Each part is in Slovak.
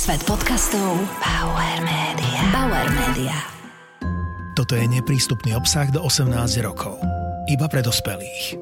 Svet podcastov Bauer Media. Bauer Media. Toto je neprístupný obsah do 18 rokov. Iba pre dospelých.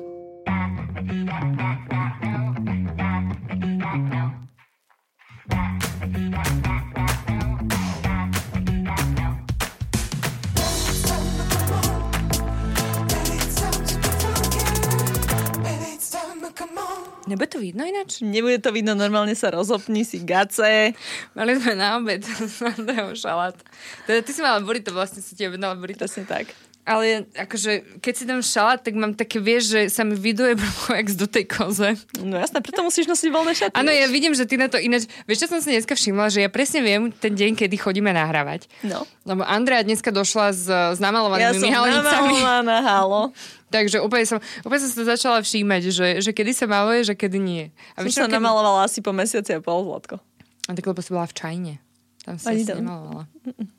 Nebude to vidno ináč? Nebude to vidno, normálne sa rozopni si gace. Mali sme na obed šalát. Teda ty si mala burrito, vlastne si ti objednala burrito. Presne tak. Ale akože, keď si dám šalát, tak mám také, vieš, že sa mi viduje brokovek do tej koze. No jasné, preto musíš nosiť voľné šaty. Áno, ja vidím, že ty na to ináč... Vieš, čo som si dneska všimla? Že ja presne viem ten deň, kedy chodíme nahrávať. No. Lebo Andrea dneska došla s namalovanými Ja som namalovaná, halo. Takže úplne som si to začala všímať, že kedy sa maluje, že kedy nie. A som sa namalovala asi po mesiaci a pol, Zlatko. A tak lebo si bola v čajne. Tam si asi nemalovala.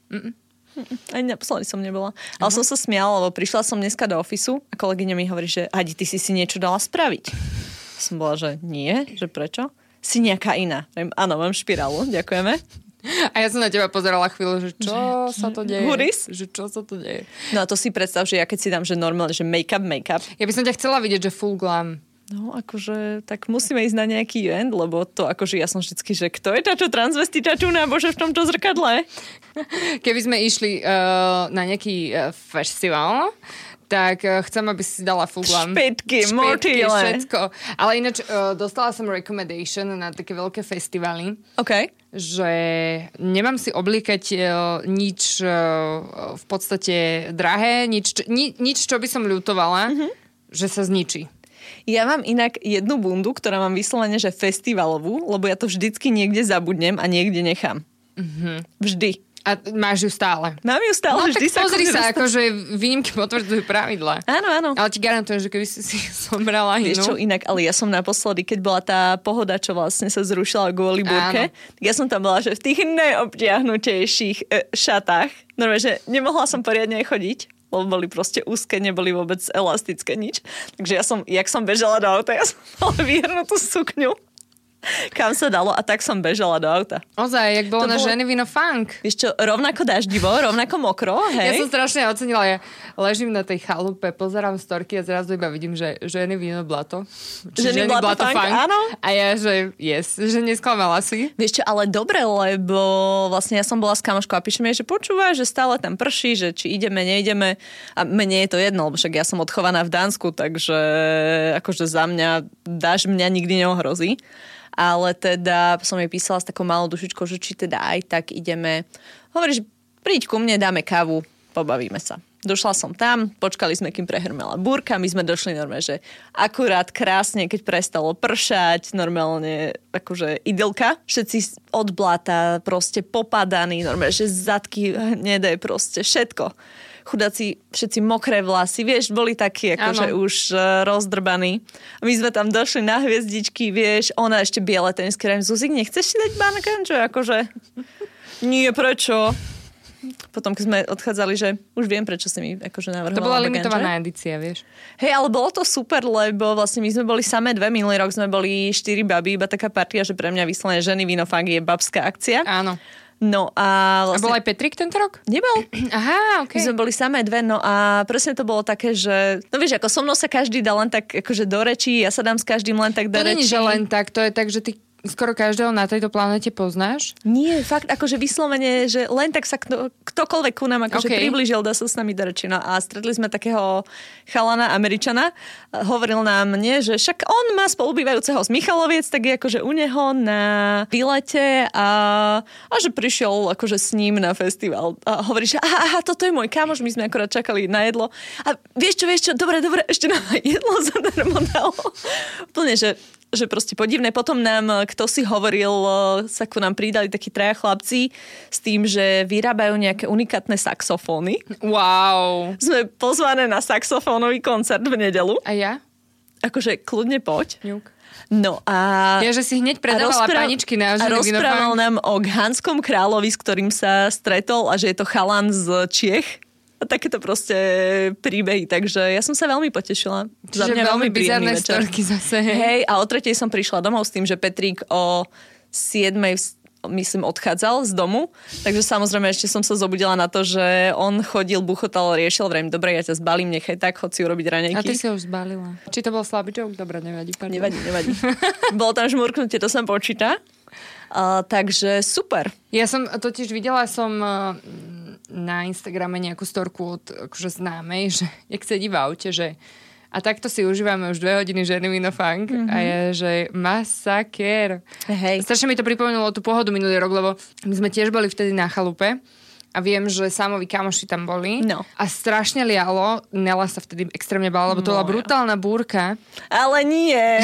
Ani naposledy som nebola. Ale som sa smiala, lebo prišla som dneska do ofisu a kolegyňa mi hovorí, že Adi, ty si niečo dala spraviť. Som bola, že nie, že prečo? Si nejaká iná. Áno, mám špirálu, ďakujeme. A ja som na teba pozerala chvíľu, že čo sa to deje? Huris? Že čo sa to deje? No a to si predstav, že ja keď si dám, že normálne, že make-up. Ja by som ťa chcela vidieť, že full glam. No, akože, tak musíme ísť na nejaký event, lebo to akože ja som vždycky, že kto je táčo transvestitačúna, bože v tomto zrkadle? Keby sme išli na nejaký festival, tak chcem, aby si dala full glam. Špetky, motýle. Všetko. Ale ináč dostala som recommendation na také veľké festivaly. OK. Že nemám si oblíkať nič v podstate drahé, nič, čo by som ľutovala, že sa zničí. Ja mám inak jednu bundu, ktorá mám vyslovene, že festivalovú, lebo ja to vždycky niekde zabudnem a niekde nechám. Vždy. A máš ju stále. Mám ju stále, no, vždy tak pozri sa, akože výnimky potvrdzujú pravidla. Áno. Ale ti garantujem, že keby si somrala inú. Vieš čo, inak, ale ja som naposledy, keď bola tá pohoda, čo vlastne sa zrušila kvôli búrke, tak ja som tam bola, že v tých najobtiahnutejších šatách. Normálne, že nemohla som poriadne chodiť, lebo boli proste úzke, neboli vôbec elastické nič. Takže ja som, jak som bežala do auta, ja som mala vyhrnutú sukňu, kam sa dalo a tak som bežala do auta. Ozaj, jak bolo na ženy víno funk. Vieš čo, rovnako daždivo, rovnako mokro, hej? Ja som strašne ocenila, ja ležím na tej chalupe, pozerám storky a zrazu iba vidím, že ženy víno blato. Ženy blato funk, áno. A ja, že yes, že nesklamala si. Vieš čo, ale dobre, lebo vlastne ja som bola s kamoškou a píšem jej, že počúva, že stále tam prší, že či ideme, neideme. A mne je to jedno, lebo však ja som odchovaná v Dánsku, takže akože za mňa, dážď mňa nikdy neohrozí. Ale teda som jej písala s takou malou dušičkou, že či teda aj tak ideme. Hovorí, že príď ku mne, dáme kávu, pobavíme sa. Došla som tam, počkali sme, kým prehrmela búrka, my sme došli normálne, že akurát krásne, keď prestalo pršať, normálne akože idylka. Všetci od blata proste popadaní, normálne, že zadky hnedé, proste všetko. Chudáci, všetci mokré vlasy, vieš, boli takí akože už rozdrbaní. A my sme tam došli na hviezdičky, vieš, ona ešte biele tenisky, Zuzik, nechceš si dať bankančo? Akože, nie, prečo? Potom, keď sme odchádzali, že už viem, prečo si mi akože navrhovala. To bola limitovaná edícia, vieš. Hej, ale bolo to super, lebo vlastne my sme boli samé dve, minulý rok sme boli 4 baby, iba taká partia, že pre mňa vyslovene ženy víno fakt je babská akcia. Áno. No a vlastne... A bol aj Petrik tento rok? Nebol. Aha, okej. My sme boli samé dve, no a presne to bolo také, že... No vieš, ako so mnou sa každý dá len tak akože do rečí, ja sa dám s každým len tak do rečí. To nie, že len tak, to je tak, že ty skoro každého na tejto planete poznáš? Nie, fakt, akože vyslovene, že len tak sa ktokoľvek ku nám akože priblížil, dá sa s nami do reči. No a stretli sme takého chalana Američana, hovoril nám, nie, že však on má spolubývajúceho z Michaloviec, tak je akože u neho na výlete a že prišiel akože s ním na festival. A hovorí, že aha, toto je môj kamoš, my sme akorát čakali na jedlo. A vieš čo, dobre, ešte nám aj jedlo zadarmo dalo. Úplne, že proste podivné. Potom nám, kto si hovoril, sa ku nám pridali takí traja chlapci s tým, že vyrábajú nejaké unikátne saxofóny. Wow. Sme pozvané na saxofónový koncert v nedeľu. A ja? Akože kľudne poď. Ňuk. No a... Ja, že si hneď predávala paničky na ženy. A rozprával nám o Hanskom kráľovi, s ktorým sa stretol a že je to chalan z Čiech. A takéto proste príbehy, takže ja som sa veľmi potešila. Čiže za mňa veľmi príjemný večer. Zase. Hej, a o 3:00 som prišla domov s tým, že Petrík o 7:00 myslím, odchádzal z domu. Takže samozrejme ešte som sa zobudila na to, že on chodil, buchotal, riešil, vrejme, dobre, ja ťa zbalím, nechaj tak, chod si urobiť raňajky. A ty si ho už zbalila. Či to bol slabý joke? Dobre, nevadí. Pardon. Nevadí. Bolo tam žmurknutie, to sa počíta. Takže super. Ja som totiž videla na Instagrame nejakú storku od akože známej, že jak sedí v aute, že a takto si užívame už 2 hodiny Genuino Funk a je, že masakér. Hej. Strašne mi to pripomenulo tú pohodu minulý rok, lebo my sme tiež boli vtedy na chalupe a viem, že Sámovi kamoši tam boli a strašne lialo. Nela sa vtedy extrémne bála, lebo to bola brutálna búrka. Ale nie.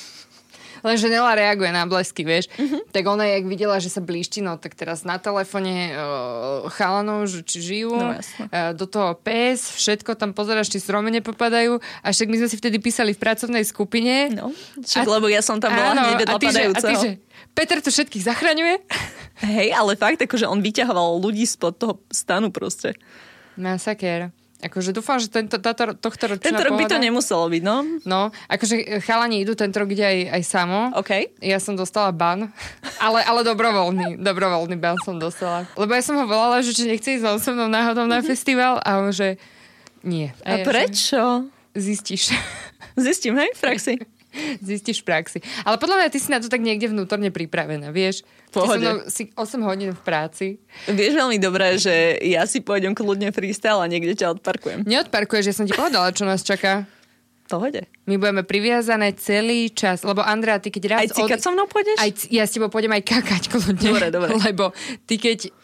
Lenže Nela reaguje na blesky, vieš. Tak ona, jak videla, že sa blíšti, no tak teraz na telefóne chalanov, či žijú, do toho pes, všetko tam pozeráš, či stromy nepopadajú. A však my sme si vtedy písali v pracovnej skupine. No, lebo ja som tam bola hneď vedľa padajúceho. A ty, že Peter tu všetkých zachraňuje. Hej, ale fakt, akože on vyťahoval ľudí spod toho stanu proste. Masakér. Akože dúfam, že tohto ročná Tento rok by to nemuselo byť, no. No, akože chalani idú, tento rok ide aj Samo. OK. Ja som dostala ban, ale dobrovoľný ban som dostala. Lebo ja som ho volala, že či nechce ísť so mnou náhodou na festival a on, že nie. A prečo? Zistíš. Zistím, hej, v praxi. Zistíš v praxi. Ale podľa mňa ty si na to tak niekde vnútorne pripravená, vieš? Pohode. Si 8 hodín v práci. Vieš veľmi dobré, že ja si pôjdem kľudne freestyle a niekde ťa odparkujem. Neodparkuješ, ja som ti povedala, čo nás čaká. Pohode. My budeme priviazané celý čas, lebo Andrea, ty keď raz... Aj cikať so mnou pôjdeš? Ja s tebou pôjdem aj kakať kľudne. Dobre. Lebo ty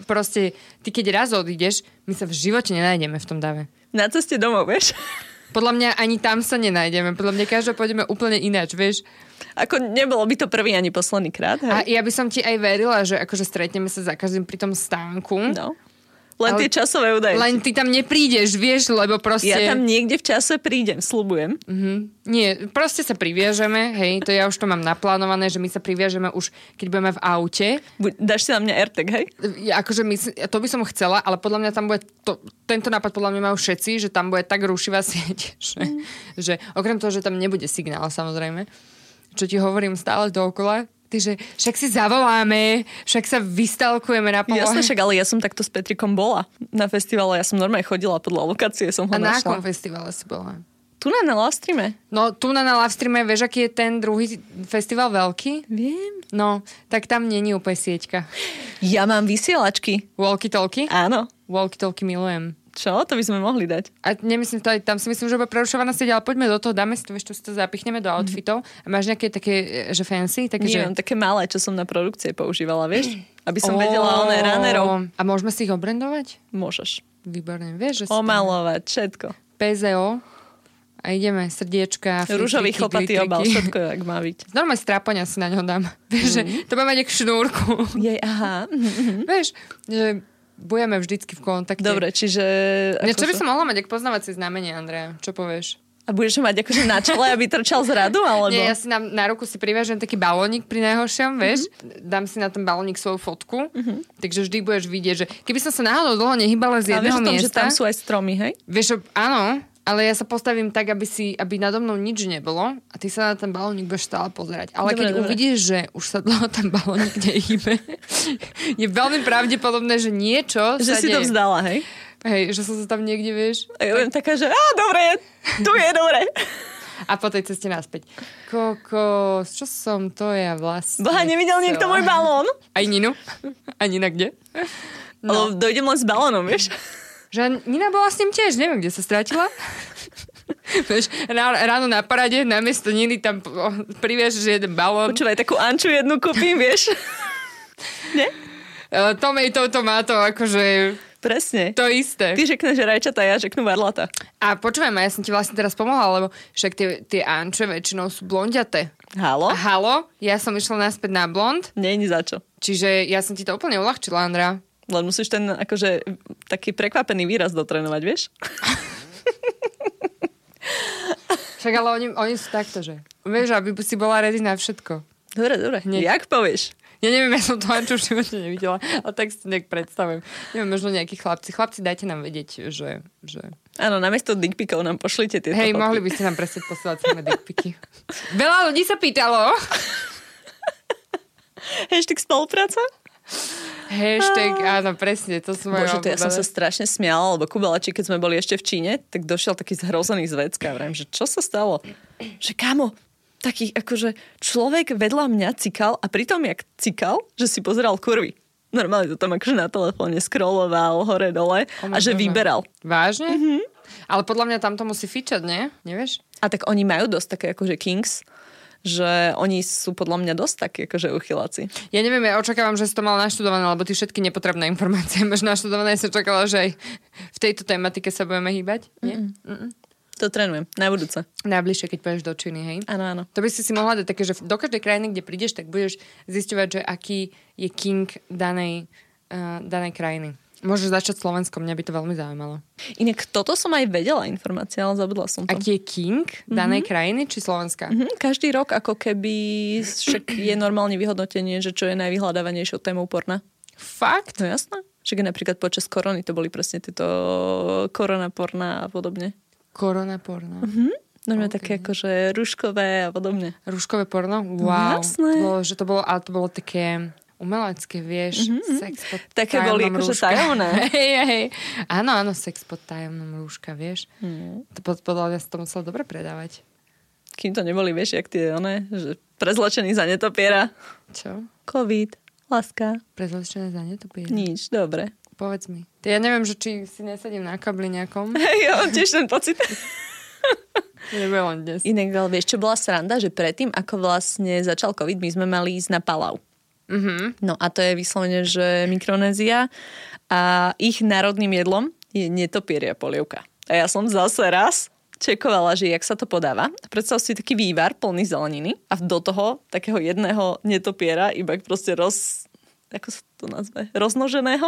keď raz odídeš, my sa v živote nenájdeme v tom dave. Na ceste domov, vieš? Podľa mňa ani tam sa nenájdeme. Podľa mňa každá pôjdeme úplne ináč, vieš? Ako nebolo by to prvý ani posledný krát, hej? A ja by som ti aj verila, že akože stretneme sa za každým pri tom stánku. No. Len tie časové údaje. Len ty tam neprídeš, vieš, lebo proste... Ja tam niekde v čase prídem, sľubujem. Nie, proste sa priviažeme, hej, to ja už to mám naplánované, že my sa priviažeme už, keď budeme v aute. Dáš si na mňa AirTag, hej? Akože to by som chcela, ale podľa mňa tam bude, tento nápad podľa mňa majú všetci, že tam bude tak rušivá sieť, že okrem toho, že tam nebude signál, samozrejme, čo ti hovorím stále dookola, že však si zavoláme, však sa vystalkujeme na polohe. Jasne, však, ale ja som takto s Petrikom bola na festivale. Ja som normálne chodila podľa lokácie, som ho našla. A na akom festivale si bola? Tu na Livestreame. No, tu na Livestreame, vieš, aký je ten druhý festival veľký? Viem. No, tak tam není úplne sieťka. Ja mám vysielačky. Walkie-talkie? Áno. Walkie-talkie milujem. Čo? To by sme mohli dať. A nemyslím, tam si myslím, že bude prerušovaná sieť, ale poďme do toho, dáme si to, vieš, si to zapichneme do outfitov. A máš nejaké také, že fancy? Také, nie, mám také malé, čo som na produkcie používala, vieš? Aby som vedela oné runnerov. A môžeme si ich obrandovať? Môžeš. Výborne, vieš, že omalovať, všetko. PZO. A ideme, srdiečka, ružový chlpatý obal, všetko, jak má byť. Normálne strápania si na ňo dám. Vieš, že to má mať jak šnúrku. Aha. Vieš, že budeme vždycky v kontakte. Dobre, čiže... Čo by som mohla mať, ak poznávacie znamenie, Andrea? Čo povieš? A budeš mať akože na čele, aby trčal z radu, alebo? Nie, ja si na ruku si priviažem taký balónik pri najhoršom, vieš? Dám si na ten balónik svoju fotku, takže vždy budeš vidieť, že keby som sa náhodou dlho nehýbala z jedného miesta... Ale vieš o tom, že tam sú aj stromy, hej? Vieš, áno, ale ja sa postavím tak, aby nado mnou nič nebolo a ty sa na ten balónik budeš stále pozerať. Ale keď uvidíš, že už sa dlho ten balónik nehýbe, je veľmi pravdepodobné, že niečo že si to vzdala, hej? Hej, že som sa tam niekde, vieš. A ja viem taká, že dobre, tu je dobre. A po tej ceste naspäť. Kokos, čo som to ja vlastne... Boha, nevidel niekto môj balón? Aj Ninu? A Nina kde? No. Ale dojdem len s balónom, vieš? Že Nina bola s ním tiež, neviem, kde sa strátila. Vieš, ráno na parade, namiesto Niny tam priviažeš jeden balón. Počúvaj, takú Anču jednu kúpim, vieš? Nie? To má to akože... Presne. To isté. Ty řekneš rajčata, ja řeknu varlata. A počúvaj ma, ja som ti vlastne teraz pomohla, lebo však tie Anče väčšinou sú blondiaté. Halo? Ja som išla naspäť na blond. Nie, ni za čo. Čiže ja som ti to úplne uľahčila, Andrea. Len musíš ten akože taký prekvapený výraz dotrénovať, vieš? Však ale oni sú takto, že? Vieš, aby si bola ready na všetko. Dobre. Jak povieš? Ja neviem, ja som to Anču v živote nevidela, ale tak si to nejak predstavujem. Neviem, možno nejakí chlapci. Chlapci, dajte nám vedieť, že... Áno, namiesto dickpikov nám pošlite tieto fotky. Mohli by ste nám prestať posielať samé dickpiky. Veľa ľudí sa pýtalo. Hashtag spolupráca? Hashtag, áno, presne, to som Bože, to ja som sa strašne smiala, lebo Kubelači, keď sme boli ešte v Číne, tak došiel taký zhrozený z vecka. Vrajím, že čo sa stalo? Že kámo, taký akože človek vedľa mňa cikal a pritom jak cikal, že si pozeral kurvy. Normálne to tam akože na telefóne scrolloval hore-dole a že vyberal. Vážne? Mm-hmm. Ale podľa mňa tam to musí fičať, nie? Nevieš? A tak oni majú dosť také akože kings, že oni sú podľa mňa dosť takí akože uchyláci. Ja neviem, ja očakávam, že si to mal naštudované, lebo ty všetky nepotrebné informácie máš naštudované. Ja som čakala, že aj v tejto tematike sa budeme hýbať. Nie? To trénujem, na budúce. Najbližšie, keď pôjdeš do Číny, hej? Áno, áno. To by si mohla dať také, že do každej krajiny, kde prídeš, tak budeš zisťovať, že aký je king danej krajiny. Môžeš začať Slovenskom, mňa by to veľmi zaujímalo. Inak toto som aj vedela informácia, ale zabudla som to. Aký je king danej krajiny, či Slovenska? Každý rok ako keby však je normálne vyhodnotenie, že čo je najvyhľadávanejšou témou porna. Fakt? No jasné. Však napríklad počas korony to boli presne tieto korona porna a podobne. Korona porno. Normálne také akože rúškové a podobne. Rúškové porno? Wow. Jasné. To bolo také umelecké, vieš. Sex pod také tajomnom boli akože rúška. tajomné. Hej. Áno, sex pod tajomnom rúška, vieš. To podľa mňa sa to muselo dobre predávať. Kým to neboli, vieš, jak tie že prezlečený za netopiera. Čo? COVID, láska. Prezlečené za netopiera? Nič, dobre. Povedz mi. Ja neviem, že či si nesedím na kabli nejakom. Ja mám tiež ten pocit. Nebude len dnes. Inak, ale vieš, čo bola sranda? Že predtým, ako vlastne začal COVID, my sme mali ísť na Palau. No a to je vyslovene, že Mikronézia a ich národným jedlom je netopieria polievka. A ja som zase raz čekovala, že jak sa to podáva. Predstav si taký vývar plný zeleniny a do toho takého jedného netopiera iba proste ako sa to nazve? Roznoženého?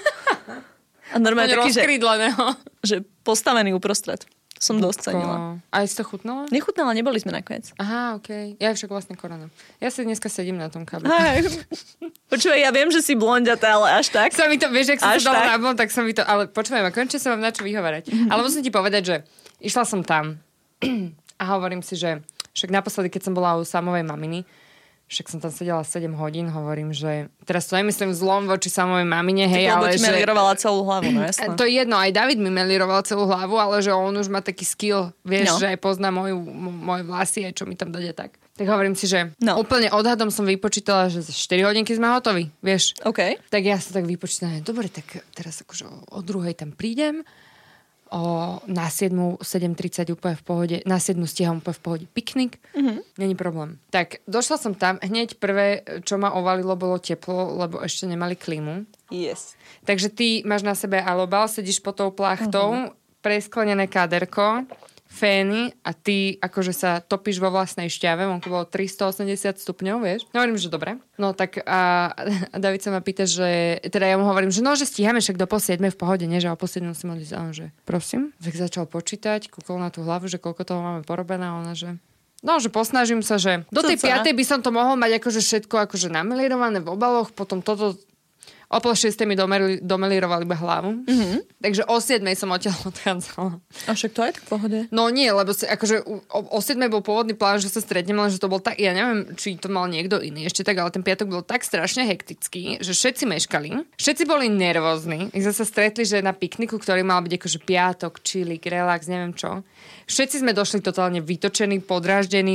A normálne taký, že postavený uprostred. Som dosť cenila. A si to chutnala? Nechutnala, neboli sme nakoniec. Aha, okej. Ja však vlastne korona. Ja si dneska sedím na tom kabli. Počúvaj, ja viem, že si blondiatá, ale až tak. Sa mi to, vieš, ak som sa dala na blond, tak sa mi to, ale počúvaj ma, konečne sa mám na čo vyhovárať. Ale musím ti povedať, že išla som tam a hovorím si, že však naposledy, keď som bola u Samovej maminy, však som tam sedela 7 hodín, hovorím, že teraz to nemyslím zlom voči Samovej mamine, hej, ale že... melírovala celú hlavu, no jasné. To je jedno, aj David mi melíroval celú hlavu, ale že on už má taký skill, vieš, že aj pozná moje vlasy, aj čo mi tam dade tak. Tak hovorím si, že úplne odhadom som vypočítala, že za 4 hodinky sme hotoví, vieš. OK. Tak ja som tak vypočítala, dobre, tak teraz akože o 2:00 tam prídem, na 7:30 úplne v pohode, na 7 stíham úplne v pohode piknik. Není problém. Tak došla som tam, hneď prvé, čo ma ovalilo, bolo teplo, lebo ešte nemali klímu. Yes. Takže ty máš na sebe alobal, sedíš pod tou plachtou, presklenené káderko, fény a ty akože sa topíš vo vlastnej šťave, vonku bolo 380 stupňov, vieš. No hovorím, že dobre. No tak a David sa ma pýta, že teda ja mu hovorím, že no, že stíhame však do 6:30 v pohode, nie, že o 6:30 musím odísť. A on, že prosím. Tak začal počítať, kúkol na tú hlavu, že koľko toho máme porobené a ona, že no, že posnažím sa, že do tej 5:00 by som to mohol mať akože všetko akože namelírované v obaloch, potom toto o 5:30 mi domelírovali iba hlavu. Takže o 7:00 som odtiaľ odchádzala. A však to je tak v pohode? No nie, lebo akože o 7:00 bol pôvodný plán, že sa stretneme, ale že to bol tak, ja neviem, či to mal niekto iný ešte tak, ale ten piatok bol tak strašne hektický, že všetci meškali. Všetci boli nervózni. My sme sa stretli, že na pikniku, ktorý mal byť akože piatok, chillik, relax, neviem čo. Všetci sme došli totálne vytočení, podráždení,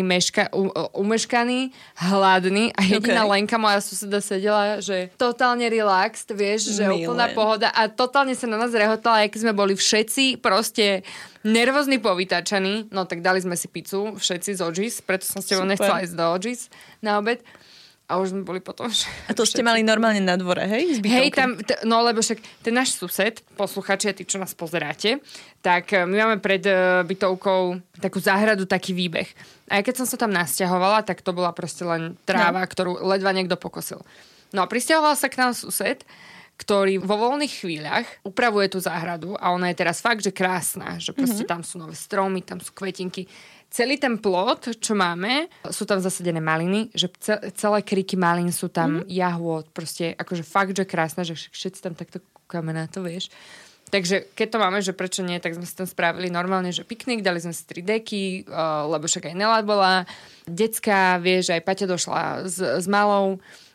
umeškaní, hladní a jediná Lenka, moja suseda, sedela, že totálne relaxed, vieš, že úplná pohoda a totálne sa na nás rehotala, aj keď sme boli všetci proste nervózni, povytáčaní. No tak dali sme si pizzu, všetci z Odžis, preto som s tebou nechcela ísť do Odžis na obed. A už sme boli potom... A to ste mali normálne na dvore, hej? Hej, tam, no lebo však ten náš sused, posluchači a tí, čo nás pozeráte, tak my máme pred bytovkou takú záhradu, taký výbeh. A keď som sa tam nasťahovala, tak to bola proste len tráva, ktorú ledva niekto pokosil. No a prisťahoval sa k nám sused, ktorý vo voľných chvíľach upravuje tú záhradu a ona je teraz fakt, že krásna, že proste tam sú nové stromy, tam sú kvetinky. Celý ten plot, čo máme, sú tam zasadené maliny, že celé kríky malín sú tam, jahôd, proste akože fakt, že krásne, že všetci tam takto kúkame na to, vieš. Takže keď to máme, že prečo nie, tak sme si tam spravili normálne, že piknik, dali sme si 3 deky, lebo však aj Nela bola, decka, vieš, aj Paťa došla s malou,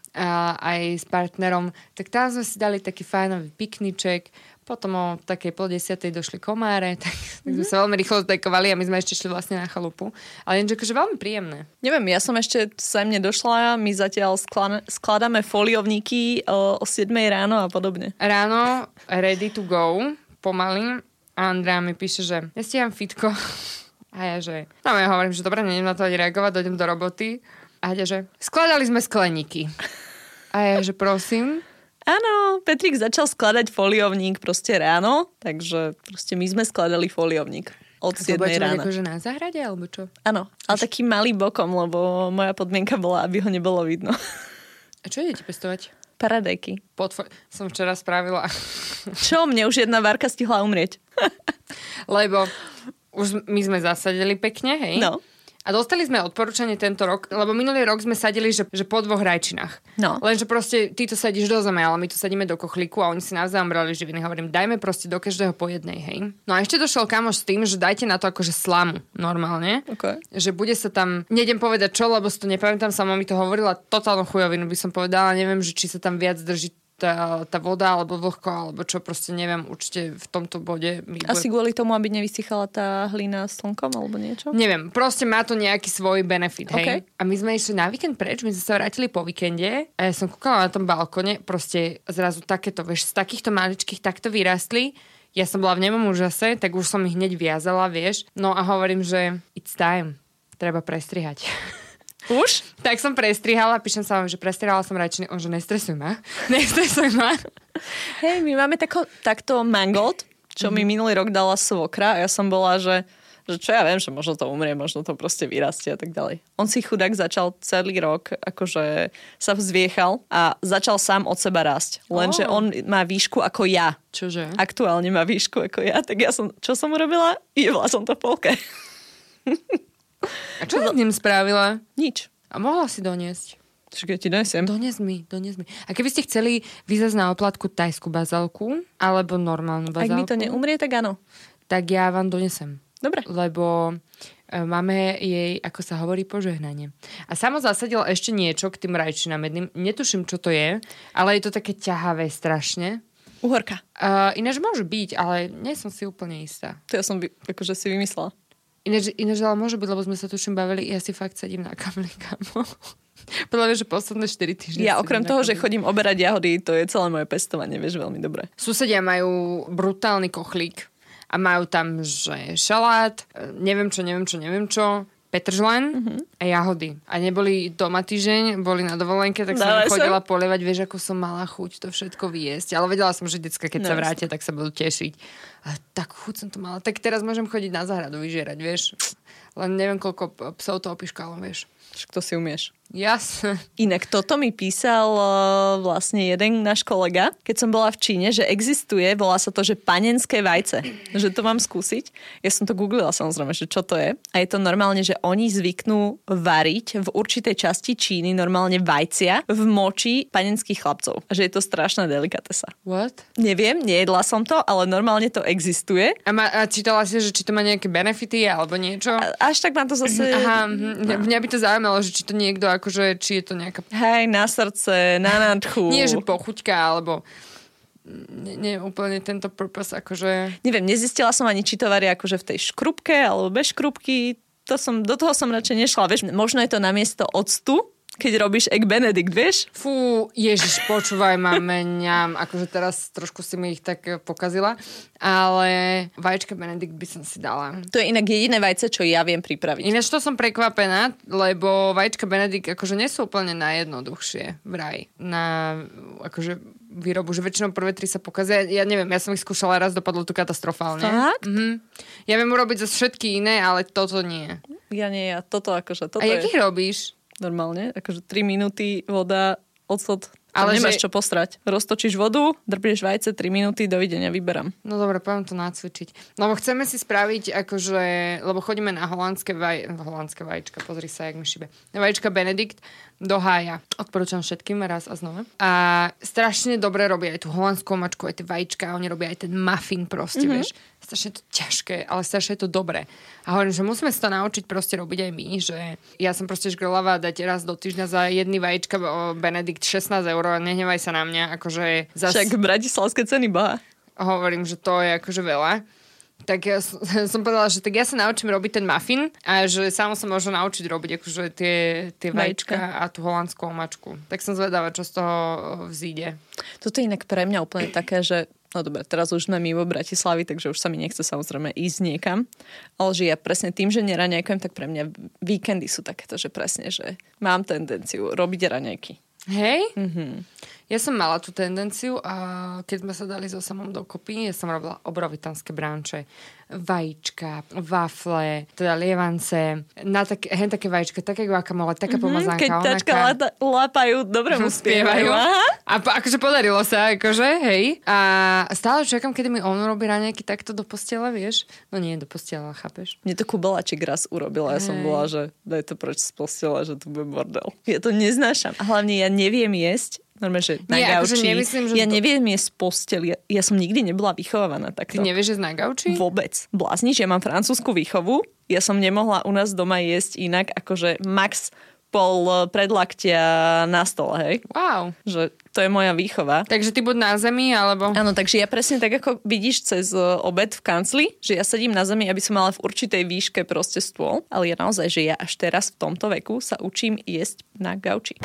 aj s partnerom, tak tam sme si dali taký fajnový pikniček, potom o takej 9:30 došli komáre, tak sme sa veľmi rýchlo zdekovali a my sme ešte šli vlastne na chalupu. Ale jenže akože veľmi príjemné. Neviem, ja som ešte sem nedošla, my zatiaľ skladáme foliovníky o 7 ráno a podobne. Ráno, ready to go, pomaly. A Andrea mi píše, že ja stíham fitko. A ja, že... No ja hovorím, že dobre, neviem na to ani reagovať, dojdem do roboty. A ja, že skladali sme skleníky. A ja, že prosím... Áno, Petrik začal skladať foliovník proste ráno, takže proste my sme skladali foliovník od 7 rána. A to budete mať akože na záhrade, alebo čo? Áno, ale taký malý bokom, lebo moja podmienka bola, aby ho nebolo vidno. A čo idete pestovať? Paradajky. Som včera spravila. Čo? Mne už jedna várka stihla umrieť. Lebo už my sme zasadili pekne, hej? No. A dostali sme odporúčanie tento rok, lebo minulý rok sme sadili, že po 2 rajčinách. No. Lenže proste ty to sadíš do zeme, ale my to sadíme do kochlíku a oni si navzájom brali živiny. Hovorím, dajme proste do každého po jednej, hej. No a ešte došiel kamoš s tým, že dajte na to akože slamu normálne. Okay. Že bude sa tam, nejdem povedať čo, lebo si to nepamätám, sama mi to hovorila, totálnu chujovinu by som povedala, neviem, že či sa tam viac drží tá voda, alebo vlhko, alebo čo, proste neviem, určite v tomto bode... Asi kvôli tomu, aby nevysychala tá hlina slnkom, alebo niečo? Neviem, proste má to nejaký svoj benefit, hej. Okay. A my sme išli na víkend preč, my sme sa vrátili po víkende a ja som kúkala na tom balkone, proste zrazu takéto, vieš, z takýchto maličkých takto vyrastli. Ja som bola v nemom úžase, tak už som ich hneď viazala, vieš. No a hovorím, že it's time, treba prestrihať. Už? Tak som prestrihala, píšem sa vám, že prestrihala som rajčiny. On, že nestresuj ma. Hej, my máme takto mangold, čo mi minulý rok dala svokra a ja som bola, že čo ja viem, že možno to umrie, možno to proste vyrastie a tak ďalej. On si chudák začal celý rok, akože sa vzviechal a začal sám od seba rásť. Lenže on má výšku ako ja. Čože? Aktuálne má výšku ako ja, tak ja som, čo som urobila? Jedla som to v polke. A čo si s ním spravila? Nič. A mohla si doniesť? Čiže ti donesiem. Dones mi. A keby ste chceli vyzať na oplatku tajskú bazálku, alebo normálnu bazálku? Ak mi to neumrie, tak áno. Tak ja vám donesem. Dobre. Lebo máme jej, ako sa hovorí, požehnanie. A samo zasadil ešte niečo k tým rajčinám jedným. Netuším, čo to je, ale je to také ťahavé strašne. Uhorka. Ináč môže byť, ale nie som si úplne istá. To ja som akože si vymyslela. Ináč ale môže byť, lebo sme sa tuším bavili, ja si fakt sedím na kamli, kamo. Podľa mňa, že posledné 4 týždne. Ja okrem toho, že chodím oberať jahody, to je celé moje pestovanie, vieš, veľmi dobre. Susedia majú brutálny kochlík a majú tam, že šalát, neviem čo, petržlen a jahody. A neboli doma týždeň, boli na dovolenke, tak som chodila polievať, vieš, ako som mala chuť to všetko vyjesť. Ale vedela som, že decka, keď sa vrátia, tak sa budú tešiť. A tak chuť som to mala. Tak teraz môžem chodiť na záhradu vyžierať, vieš. Len neviem, koľko psov to opiškalo, vieš. Však to si umieš. Jasne. Inak toto mi písal vlastne jeden náš kolega, keď som bola v Číne, že existuje, volá sa to, že panenské vajce. Že to mám skúsiť. Ja som to googlila samozrejme, že čo to je. A je to normálne, že oni zvyknú variť v určitej časti Číny normálne vajcia v moči panenských chlapcov. Že je to strašná delikatesa. What? Neviem, nejedla som to, ale normálne to existuje. A čítala si, že či to má nejaké benefity alebo niečo? Až tak ma to zase... Aha, mňa by to zaujímalo, že či to niekto akože, či je to nejaká... Hej, na srdce, na nadchu. Nie, že pochuťka, alebo... Nie úplne tento purpose, akože... Neviem, nezistila som ani, či to varia akože v tej škrupke, alebo bez škrupky. Do toho som radšej nešla. Vieš, možno je to namiesto octu, keď robíš egg benedict, vieš? Fú, ježiš, počúvaj ma, meniam. Akože teraz trošku si mi ich tak pokazila. Ale vaječka benedict by som si dala. To je inak jediné vajce, čo ja viem pripraviť. Ináč to som prekvapená, lebo vaječka benedict akože nie sú úplne najjednoduchšie vraj. Na akože výrobu, že väčšinou prvé 3 sa pokazia. Ja neviem, ja som ich skúšala raz, dopadlo tu katastrofálne. Fakt? Ja viem urobiť zase všetky iné, ale toto nie. Ja nie, toto akože... Toto a jak ich robíš? Normálne, akože 3 minúty, voda, ocot, ale nemáš čo postrať. Roztočíš vodu, drbieš vajce, 3 minúty, dovidenia, vyberám. No dobre, poviem to nacvičiť. Lebo chceme si spraviť, akože, lebo chodíme na holandské vajíčka, pozri sa, jak mi šibe. Na vajíčka Benedikt, do hája. Odporúčam všetkým raz a znova. A strašne dobre robia aj tú holandskú omačku, aj tie vajíčka, oni robia aj ten muffin proste, vieš. Strašne to ťažké, ale strašne je to dobré. A hovorím, že musíme sa to naučiť proste robiť aj my, že ja som proste žgrlavá dať raz do týždňa za jedny vajíčka Benedikt 16 €, nehnevaj sa na mňa, akože Však bratislavské ceny, boha. Hovorím, že to je akože veľa. Tak ja som povedala, že tak ja sa naučím robiť ten muffin a že sám sa možno naučiť robiť akože tie vajíčka a tú holandskú omačku. Tak som zvedavá, čo z toho vzíde. Toto je inak pre mňa úplne také, že no dobre, teraz už sme mimo Bratislavy, takže už sa mi nechce samozrejme ísť niekam. Ale že ja presne tým, že neraňajkujem, tak pre mňa víkendy sú takéto, že presne, že mám tendenciu robiť raňajky. Hej? Ja som mala tú tendenciu a keď sme sa dali so samom dokopy, ja som robila obrovitanské bránče, vajíčka, wafle, teda lievance, na také vajíčka, také guacamole, taká pomazánka. Keď tačka lápajú, dobre mu spievajú. A akože podarilo sa, akože, hej. A stále čakám, kedy mi on urobí raňajky takto do postele, vieš? No nie do postela, chápeš? Mne to Kubeláčik raz urobila, ja som bola, že daj to preč z postela, že tu bude bordel. Ja to neznášam. A hlavne ja neviem jesť. Normálne, že na gauči. Akože nemyslím, že neviem jesť z posteli. Ja som nikdy nebola vychovávaná takto. Ty nevieš jesť na gauči? Vôbec. Blázniš, ja mám francúzsku výchovu. Ja som nemohla u nás doma jesť inak, akože max pol predlaktia na stole, hej? Wow. Že to je moja výchova. Takže ty buď na zemi, alebo... Áno, takže ja presne tak, ako vidíš cez obed v kancli, že ja sedím na zemi, aby som mala v určitej výške proste stôl. Ale ja naozaj, že ja až teraz v tomto veku sa učím jesť na gauči.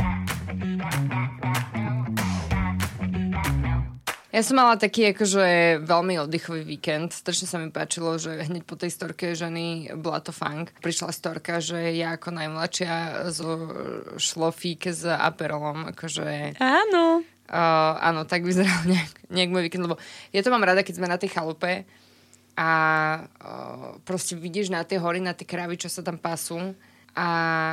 Ja som mala taký akože veľmi oddychový víkend. Strašne sa mi páčilo, že hneď po tej storke ženy bola to funk. Prišla storka, že ja ako najmladšia zo šlofík s aperolom, akože... Áno. Áno, tak vyzeral nejak môj víkend, lebo ja to mám rada, keď sme na tej chalupe a proste vidíš na tie hory, na tie krávy, čo sa tam pasú a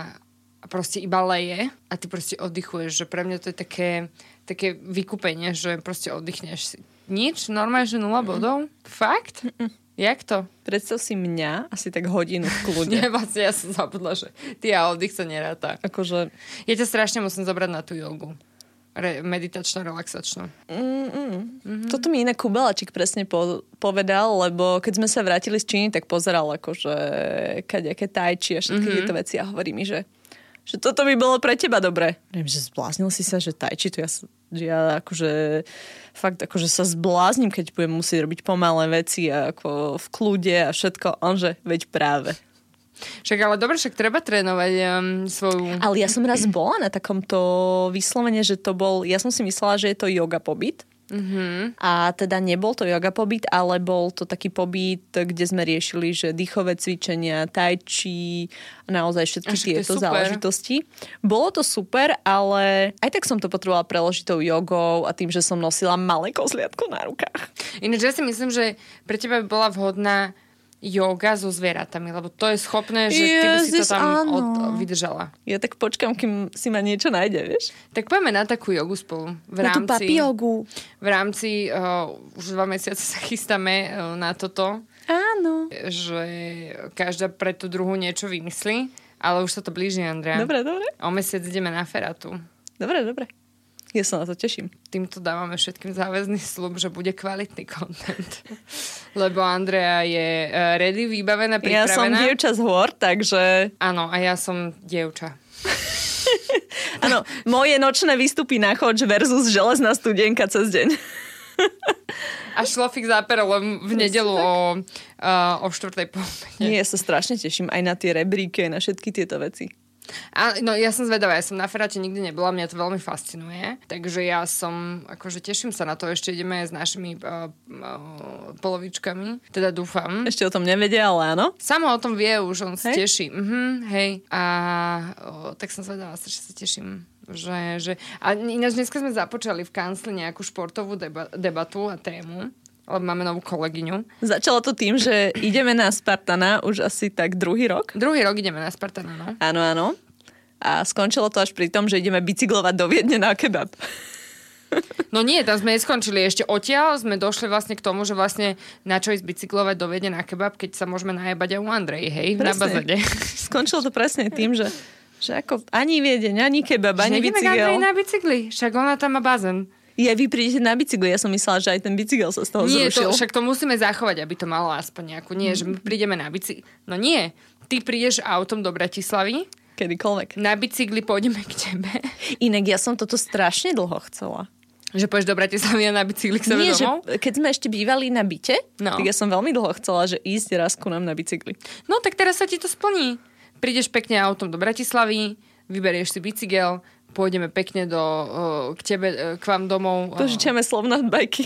proste iba leje a ty proste oddychuješ, že pre mňa to je také vykúpenie, že proste oddychneš si. Nič? Normálne, že 0 bodov? Fakt? Jak to? Predstav si mňa asi tak hodinu v kľude. Nie, vlastne ja som zabudla, že ty a oddych sa neráta. Akože... Ja ťa strašne musím zobrať na tú jogu. Meditačnú, relaxačnú. Toto mi inak Kubeláčik presne povedal, lebo keď sme sa vrátili z Číny, tak pozeral akože kadejaké tajči a všetky tieto veci a hovorí mi, že toto by bolo pre teba dobré. Neviem, že zbláznil si sa, že tajči, to ja akože fakt akože sa zbláznim, keď budem musieť robiť pomalé veci a ako v kľude a všetko. Onže, veď práve. Však ale dobre, však treba trénovať svoju... Ale ja som raz bola na takomto vyslovene, že to bol, ja som si myslela, že je to yoga pobyt. A teda nebol to yoga pobyt, ale bol to taký pobyt, kde sme riešili, že dýchové cvičenia, tai chi, naozaj všetky tieto záležitosti. Bolo to super, ale aj tak som to potrebovala preložiť tou jogou a tým, že som nosila malé kozliatko na rukách. Ináč ja si myslím, že pre teba by bola vhodná yoga so zvieratami, lebo to je schopné, že ty by si to tam vydržala. Ja tak počkam, kým si ma niečo nájde, vieš? Tak poďme na takú jogu spolu. Na tú papi jogu. V rámci už 2 mesiace sa chystáme na toto. Áno. Že každá pre tú druhú niečo vymyslí, ale už sa to blíži, Andrea. Dobre. O mesiac ideme na Feratu. Dobre. Ja sa na to teším. Týmto dávame všetkým záväzný sľub, že bude kvalitný content. Lebo Andrea je ready, vybavená, pripravená. Ja som dievča z hôr, takže... Áno, a ja som dievča. Áno, moje nočné výstupy na choč versus železná studenka cez deň. A šlofik s aperolom v nedelu o 4:30. Nie, ja sa strašne teším aj na tie rebríky, na všetky tieto veci. No ja som zvedavá, ja som na Ferate nikdy nebola, mňa to veľmi fascinuje, takže ja som, akože teším sa na to, ešte ideme s našimi polovičkami, teda dúfam. Ešte o tom nevedia, ale áno. Samo o tom vie už, on sa teší. Hej. A tak som zvedavá, strašne sa teším. A ináč dneska sme započali v kancli nejakú športovú debatu a tému. Lebo máme novú kolegyňu. Začalo to tým, že ideme na Spartana už asi tak druhý rok. Druhý rok ideme na Spartana, no. Áno. A skončilo to až pri tom, že ideme bicyklovať do Viedne na kebab. No nie, tam sme neskončili. Ešte odtiaľ sme došli vlastne k tomu, že vlastne na čo ísť bicyklovať do Viedne na kebab, keď sa môžeme najebať aj u Andrej, hej, presne. Na bazade. Skončilo to presne tým, že Že ako ani viedeň, ani kebab, ani Že bicykel. na bicykli, však ona tam má bazén. Vy prídete na bicykli, ja som myslela, že aj ten bicykel sa z toho zrušil. Nie, však to musíme zachovať, aby to malo aspoň nejakú. Nie, že my prídeme na bicykli. No nie, ty prídeš autom do Bratislavy. Kedykoľvek. Na bicykli pôjdeme k tebe. Inak ja som toto strašne dlho chcela. Že pôjdeš do Bratislavy a na bicykli k sebe Nie, domov? že keď sme ešte bývali na byte, No. tak ja som veľmi dlho chcela, že ísť raz ku nám na bicykli. No tak teraz sa ti to splní. Prídeš pekne autom do Bratislavy, vyberieš si bicykel, pôjdeme pekne k tebe, k vám domov. Požičiame slovná bajky.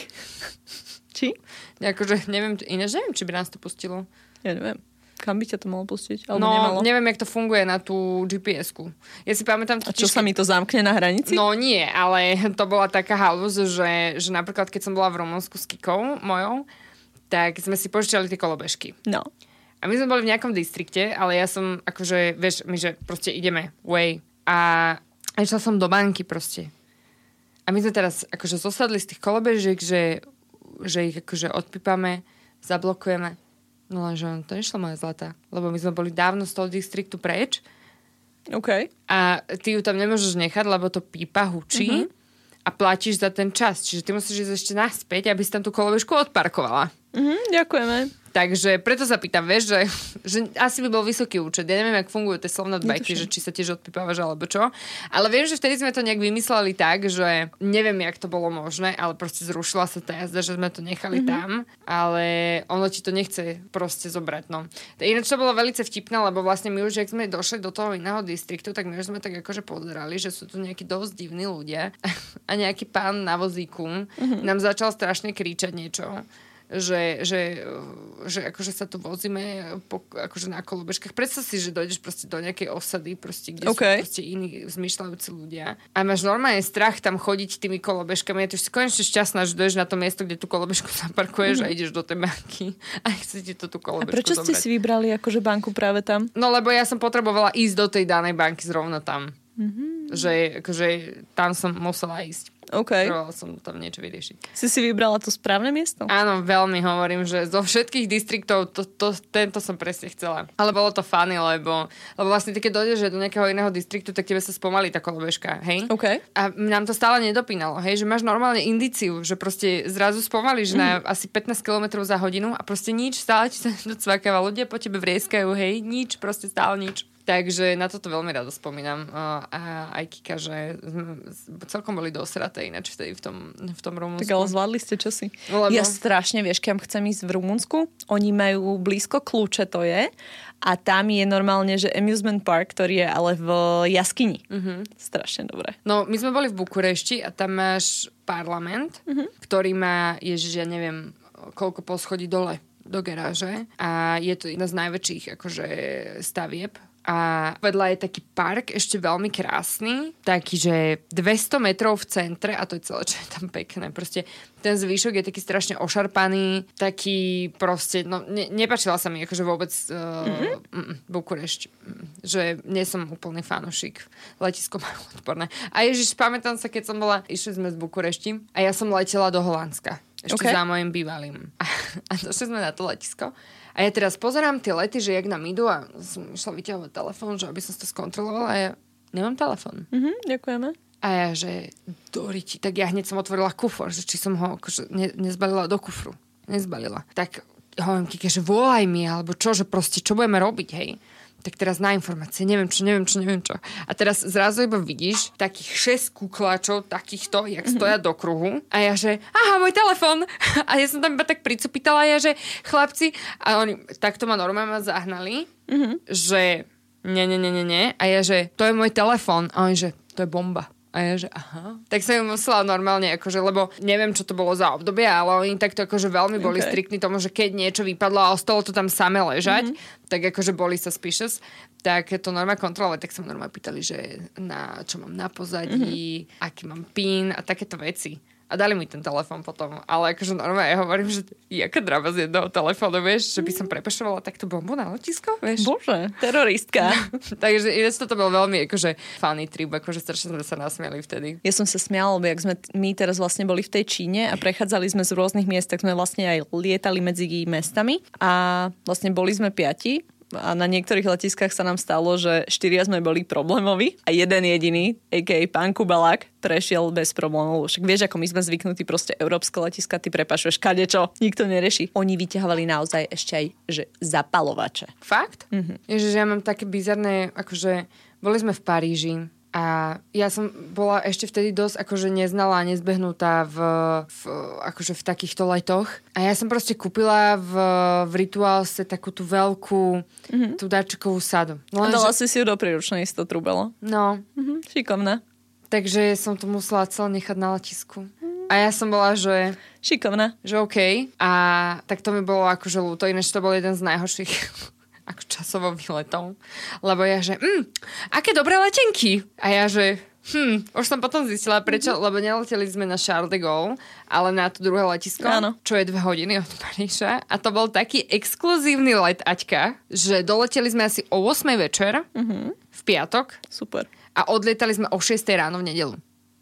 Či? Akože neviem, ináč neviem, či by nás to pustilo. Ja neviem. Kam by ťa to malo pustiť? Alebo No, nemalo? neviem, jak to funguje na tú GPS-ku. Ja si pamätám... A čo sa mi to zamkne na hranici? No nie, ale to bola taká halúz, že napríklad keď som bola v Rumunsku s Kikou mojou, tak sme si požičali tie kolobežky. No. A my sme boli v nejakom distrikte, ale ja som akože, vieš, my že proste ideme way. A išla som do banky proste. A my sme teraz akože zosadli z tých kolobežiek, že ich akože odpípame, zablokujeme. No lenže to nešlo, moja zlatá. Lebo my sme boli dávno z toho distriktu preč. OK. A ty ju tam nemôžeš nechať, lebo to pípa, hučí. A platíš za ten čas. Čiže ty musíš ísť ešte naspäť, aby si tam tú kolobežku odparkovala. Ďakujeme. Takže preto sa pýtam, vieš, že asi by bol vysoký účet. Ja neviem, jak fungujú tie slovnodbajky, že či sa tiež odpípávaš alebo čo. Ale viem, že vtedy sme to nejak vymysleli tak, že neviem, jak to bolo možné, ale proste zrušila sa tá jazda, že sme to nechali tam, ale ono ti to nechce proste zobrať. No. Ináč to bolo veľmi vtipné, lebo vlastne my už, jak sme došli do toho iného distriktu, tak my už sme tak akože pozerali, že sú tu nejakí dosť divní ľudia a nejaký pán na vozíku nám začal strašne kričať niečo. Že akože sa tu vozíme akože na kolobežkách. Predstav si, že dojdeš proste do nejakej osady, proste, kde sú proste iní zmýšľajúci ľudia. A máš normálne strach tam chodiť tými kolobežkami. A ty už si konečne šťastná, že dojdeš na to miesto, kde tú kolobežku zaparkuješ a ideš do tej banky. A chcete to tú kolobežku A prečo ste si vybrali akože banku práve tam? No lebo ja som potrebovala ísť do tej danej banky zrovna tam. Že akože tam som musela ísť. OK. Trvala som tam niečo vyriešiť. Si vybrala to správne miesto? Áno, veľmi hovorím, že zo všetkých distriktov tento som presne chcela. Ale bolo to funny, lebo vlastne ty keď dojdeš do nejakého iného distriktu, tak tebe sa spomalí tá kolobežka, hej? OK. A nám to stále nedopínalo, hej? Že máš normálne indíciu, že proste zrazu spomalíš na asi 15 km za hodinu a proste nič, stále ti sa docvakáva, ľudia po tebe vrieskajú, hej? Nič, proste stále nič. Takže na toto veľmi rado spomínam. A aj Kika, že celkom boli dosraté ináč vtedy v tom Rumunsku. Tak ale zvládli ste čosi. Lebo... Ja strašne, vieš, keď chcem ísť v Rumunsku, oni majú blízko Kľúče, to je, a tam je normálne, že amusement park, ktorý je ale v jaskyni. Strašne dobré. No, my sme boli v Bukurešti a tam máš parlament, ktorý má, ježiš, ja neviem, koľko poschodí dole do garáže a je to jedna z najväčších akože stavieb. A vedľa je taký park, ešte veľmi krásny, taký, že 200 metrov v centre a to je celé, čo je tam pekné. Proste ten zvyšok je taký strašne ošarpaný, taký proste, no nepáčila sa mi akože vôbec Bukurešť, že nie som úplný fanušik. Letisko má odporné. A ježiš, pamätám sa, keď som bola, išli sme z Bukurešti a ja som letela do Holandska. Ešte za mojim bývalým. A došli sme na to letisko. A ja teraz pozerám tie lety, že jak nám idú a som išla vyťahovať telefón, že aby som to skontrolovala a ja nemám telefón. Ďakujeme. A ja, že doriti, tak ja hneď som otvorila kufor, že či som ho akože nezbalila do kufru. Nezbalila. Tak hovorím Kike, že volaj mi, alebo čo, že proste, čo budeme robiť, hej. Tak teraz na informácie, neviem čo. A teraz zrazu iba vidíš takých 6 kukláčov, takýchto, jak stoja do kruhu. A ja, že aha, môj telefon. A ja som tam iba tak pricupitala, ja, že chlapci, a oni takto ma normálne zahnali, že nie. A ja, že to je môj telefon. A oni, že to je bomba. A ja, že aha. Tak som im musela normálne, akože, lebo neviem, čo to bolo za obdobie, ale oni takto akože veľmi boli striktní tomu, že keď niečo vypadlo a ostalo to tam samé ležať, tak akože boli suspicious, tak to normálne kontrolovali, tak som normálne pýtali, že čo mám na pozadí, aký mám PIN a takéto veci. A dali mi ten telefón potom. Ale akože normálne ja hovorím, že jaká drama z jedného telefónu, vieš, že by som prepešovala takto bombu na letisko, vieš. Bože, teroristka. Takže ináč toto bol veľmi akože funny trip, akože strašne sme sa nasmiali vtedy. Ja som sa smiala, lebo jak sme my teraz vlastne boli v tej Číne a prechádzali sme z rôznych miest, tak sme vlastne aj lietali medzi mestami a vlastne boli sme 5 a na niektorých letiskách sa nám stalo, že 4 sme boli problémoví a jeden jediný, a.k.a. pán Kubalák, prešiel bez problémov. Však vieš, ako my sme zvyknutí proste európske letiska, ty prepašuješ kadečo, nikto nerieši. Oni vyťahovali naozaj ešte aj, že zapalovače. Fakt? Ježiš, ja mám také bizarné, akože boli sme v Paríži a ja som bola ešte vtedy dosť akože neznalá, nezbehnutá akože v takýchto letoch. A ja som proste kúpila v Ritualse takú tú veľkú tú dáčkovú sadu. No, a dala si ju do príručnej, si to trúbelo. No. Šikovná. Takže som to musela celé nechať na letisku. A ja som bola, že... Šikovná. Že OK. A tak to mi bolo akože ľúto, ináč to bol jeden z najhorších ako časovo výletov. Lebo ja, že aké dobré letenky. A ja, že už som potom zistila, prečo, lebo neleteli sme na Charles de Gaulle, ale na to druhé letisko, čo je 2 hodiny od Paríža. A to bol taký exkluzívny let, Aťka, že doleteli sme asi o 8 večer v piatok. Super. A odlietali sme o 6 ráno v nedeľu.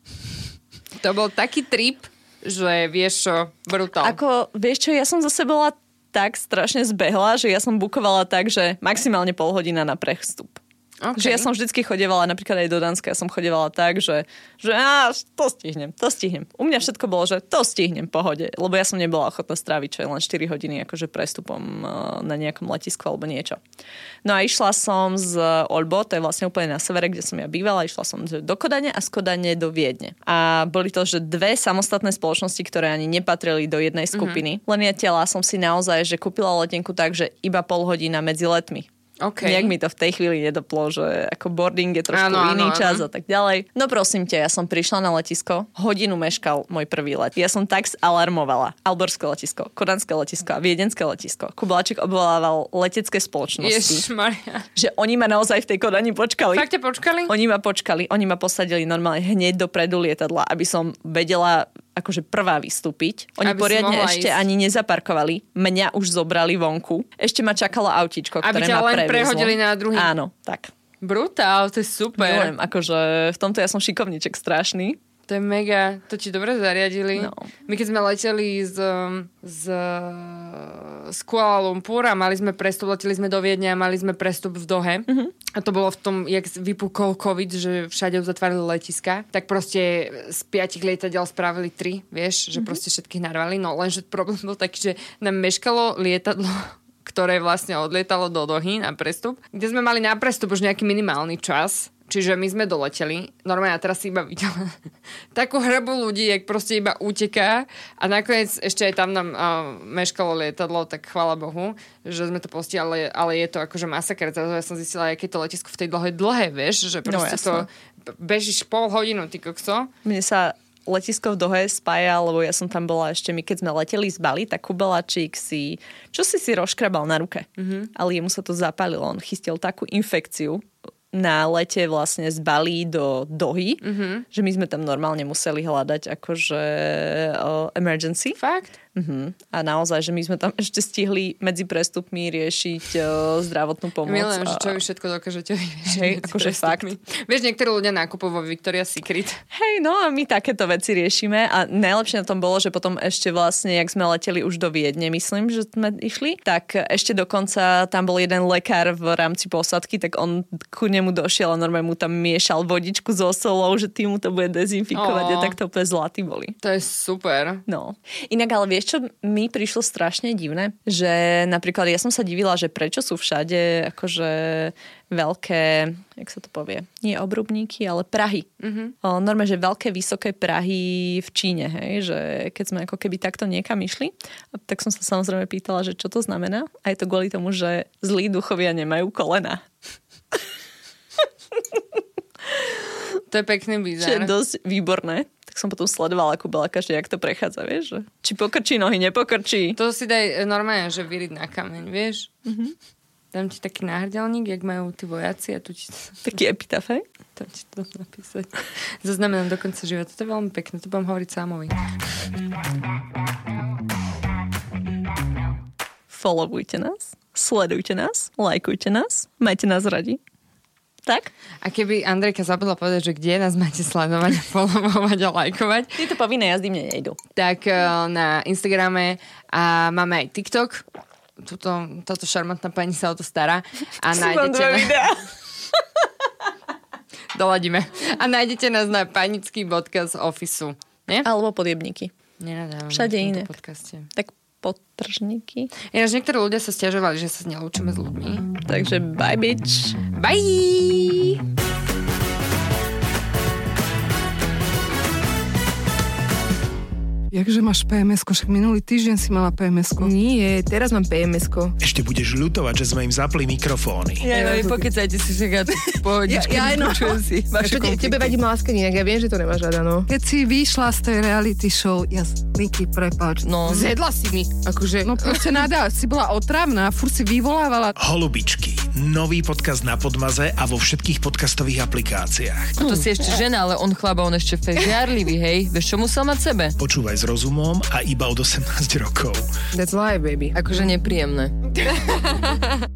To bol taký trip, že vieš čo, brutál. Ako, vieš čo, ja som zase bola tak strašne zbehla, že ja som bukovala tak, že maximálne pol hodina na prestup. Okay. Že ja som vždycky chodievala, napríklad aj do Dánska, ja som chodievala tak, že to stihnem. U mňa všetko bolo, že to stihnem, pohode. Lebo ja som nebola ochotná stráviť, čo je len 4 hodiny akože prestupom na nejakom letisku alebo niečo. No a išla som z Olbo, to je vlastne úplne na severe, kde som ja bývala, išla som do Kodane a z Kodane do Viedne. A boli to, že 2 samostatné spoločnosti, ktoré ani nepatrili do jednej skupiny. Len ja tela som si naozaj, že kúpila letenku tak, že iba pol hodina medzi letmi. Okay. Nejak mi to v tej chvíli nedoplo, že ako boarding je trošku iný čas a tak ďalej. No prosím ťa, ja som prišla na letisko, hodinu meškal môj prvý let. Ja som tak zalarmovala. Alborské letisko, Kodanské letisko a Viedenské letisko. Kubaláček obvolával letecké spoločnosti. Ježišmaria. Že oni ma naozaj v tej Kodani počkali. Fakt ťa počkali? Oni ma počkali, oni ma posadili normálne hneď dopredu lietadla, aby som vedela akože prvá vystúpiť. Oni poriadne ešte ani nezaparkovali. Mňa už zobrali vonku. Ešte ma čakalo autíčko, ktoré ma previezlo. Prehodili na druhý. Áno, tak. Brutál, to je super. Milujem, akože v tomto ja som šikovníček strašný. To je mega, to ti dobre zariadili. No. My keď sme leteli z Kuala Lumpur a mali sme prestup, leteli sme do Viedne a mali sme prestup v Dohe. A to bolo v tom, jak vypukol COVID, že všade uzatvárali letiska. Tak proste z 5 lietadiel spravili 3, vieš, že proste všetkých narvali. No lenže problém bol taký, že nám meškalo lietadlo, ktoré vlastne odlietalo do Dohy na prestup, kde sme mali na prestup už nejaký minimálny čas. Čiže my sme doleteli. Normálne, teraz si iba videla takú hrbu ľudí, jak proste iba uteká. A nakoniec ešte aj tam nám meškalo lietadlo, tak chvála Bohu, že sme to postihli, ale je to akože masaker. Ja som zistila, aké to letisko v tej dlhé, vieš, že proste to bežíš pol hodinu, ty kokso. Mne sa letisko v Dohe spája, lebo ja som tam bola ešte, my keď sme leteli z Bali, tak Kubeláčik si rozškrabal na ruke. Ale jemu sa to zapálilo. On chystil takú infekciu na lete vlastne z Bali do Dohy, že my sme tam normálne museli hľadať akože emergency. Fakt? A naozaj, že my sme tam ešte stihli medzi prestupmi riešiť zdravotnú pomoc. Milujem, že čo vy všetko dokážete vyriešiť. Hej, akože fakt. Vieš, niektorí ľudia nakupujú vo Victoria's Secret. Hej, no a my takéto veci riešime a najlepšie na tom bolo, že potom ešte vlastne, jak sme leteli už do Viedne, myslím, že sme išli, tak ešte dokonca tam bol jeden lekár v rámci posadky, tak on ku nemu došiel a normálne mu tam miešal vodičku so solou, že tým mu to bude dezinfikovať a tak to úplne zlatý boli. To je super. No. Inak ale vieš, čo mi prišlo strašne divné? Že napríklad ja som sa divila, že prečo sú všade akože veľké, jak sa to povie, nie obrubníky, ale prahy. Normálne, že veľké, vysoké prahy v Číne, hej? Že keď sme ako keby takto niekam išli, tak som sa samozrejme pýtala, že čo to znamená. A je to kvôli tomu, že zlí duchovia nemajú kolena. To je pekný bizár. Čo je dosť výborné. Tak som potom sledovala Kubeláka, že jak to prechádza, vieš? Že či pokrčí nohy, nepokrčí. To si daj normálne, že vyriť na kameň, vieš? Dám ti taký náhrdelník, jak majú tí vojaci a tu ti... Taký epitaf, hej? Tam ti to napísať. Zaznamenám do konca života. To je veľmi pekné, to budem hovoriť Sámovi. Followujte nás, sledujte nás, lajkujte nás, majte nás radi. Tak? A keby Andrejka zabudla povedať, že kde nás máte sledovať, followovať a lajkovať. Tieto povinné jazdy mne nejdu. Tak na Instagrame a máme aj TikTok. Táto šarmantná pani sa o to stará a nájdete doladíme. A nájdete nás na panický.office. Nie? Alebo podjebníky. Nenadávam. Všade iné. Tak podtržníky. Ináč niektorí ľudia sa sťažovali, že sa nelúčime s ľuďmi. Takže bye, bitch. Bye! Jakže máš PMS-ko? Však minulý týždeň si mala PMS-ko. Nie, teraz mám PMS-ko. Ešte budeš ľutovať, že sme im zapli mikrofóny. Ja, pokecajte si, že ja tu pohodičky, počujem si vaše konflikty. Tebe vadí láskanie, inak ja viem, že to nemáš rada, no. Keď si vyšla z tej reality show, Niky, prepáč. No. Zjedla si mi, akože... No proste nada, si bola otravná, furt si vyvolávala. Holubičky. Nový podcast na Podmaze a vo všetkých podcastových aplikáciách. To si ešte žena, ale on chlaba, on ešte fakt žiarlivý, hej. Vieš, čo musel mať sebe? Počúvaj s rozumom a iba od 18 rokov. That's life, baby. Akože nepríjemné.